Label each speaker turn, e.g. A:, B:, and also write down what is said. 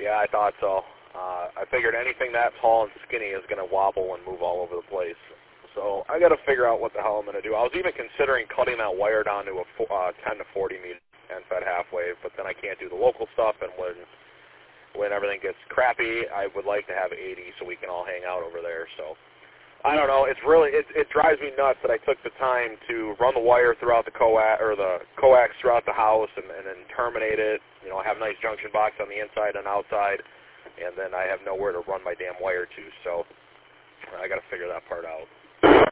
A: Yeah, I thought so. I figured anything that's tall and skinny is going to wobble and move all over the place. So I got to figure out what the hell I'm going to do. I was even considering cutting that wire down to a 10 to 40 meter and fed half wave, but then I can't do the local stuff, and when everything gets crappy, I would like to have 80 so we can all hang out over there. So I don't know. It's really it drives me nuts that I took the time to run the wire throughout the coax throughout the house and then terminate it. You know, I have a nice junction box on the inside and outside, and then I have nowhere to run my damn wire to. So I got to figure that part out.